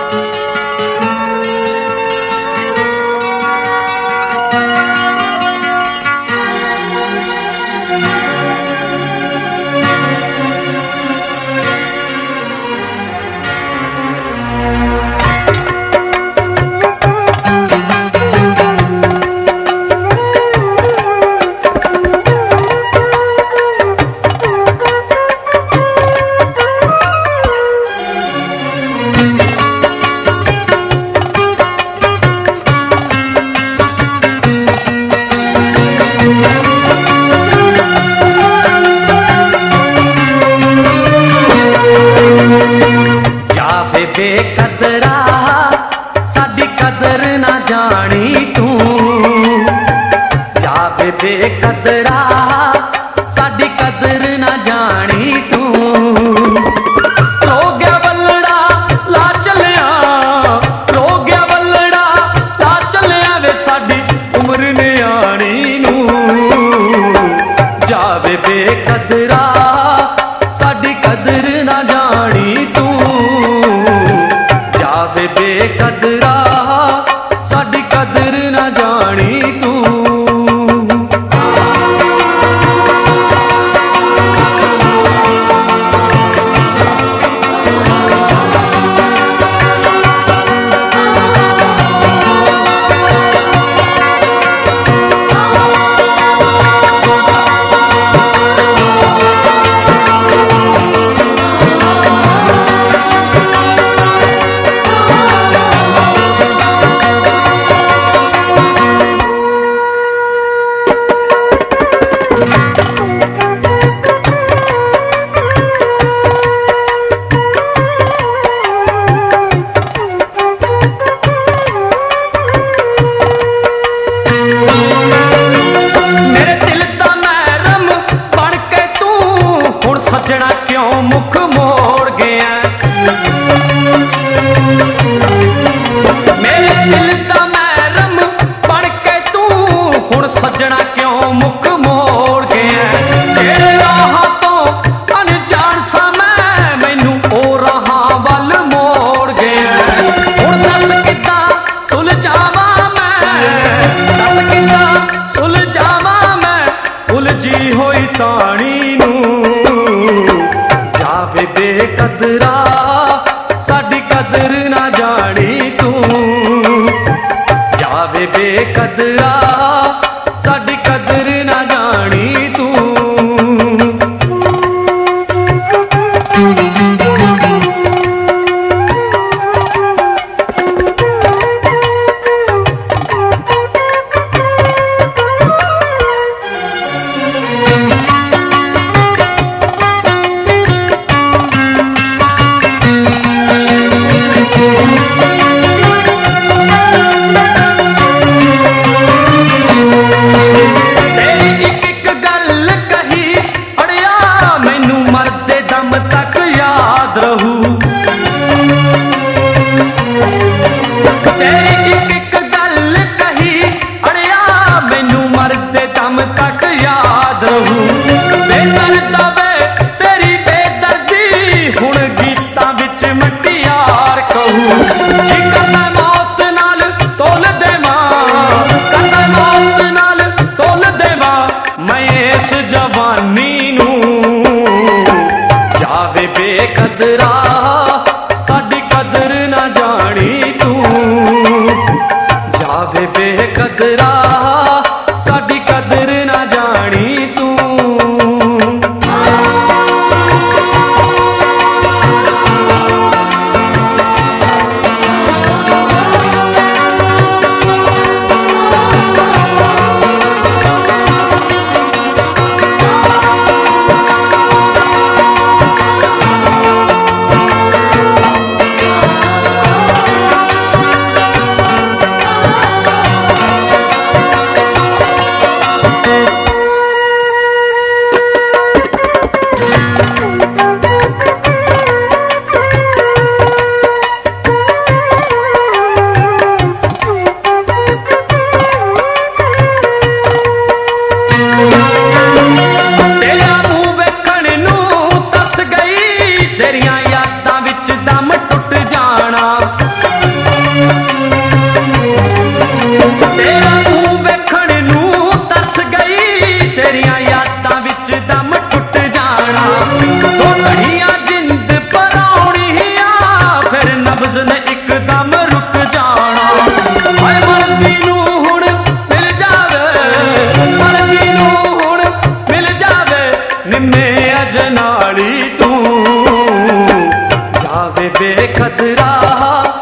बेकदरा साडी कदर ना जानी तू, जावे बेकदरा साडी कदर ना जानी तू। रो गया बल्लड़ा ला चलिया, रो गया बल्लड़ा ला चलिया वे साडी उम्र ने आनी नू। जावे बेकदरा साडी कदर ना जानी तू, बेकदरा साडी कदर ना जानी तू। सजना क्यों मुख मोड़ गया, मेरे दिल दा महरम बन के तू हुण सजना क्यों मुख मोड़ गया। जेड़े राह तो अनजान सा मैं मैनू ओ राह वल मोड़ गया। हुण दस किद्दां सुलझावां मैं, दस किद्दां सुलझावां मैं उलझी होई ताणी नू। जावे बेकदरा साडी कदर ना जानी तू, जावे बेकदरा साडी कदर ना जानी तू। बेकदरा साडी कदर ना जानी तू, जावे बेकदरा साडी कदर ना जानी तू। बदरा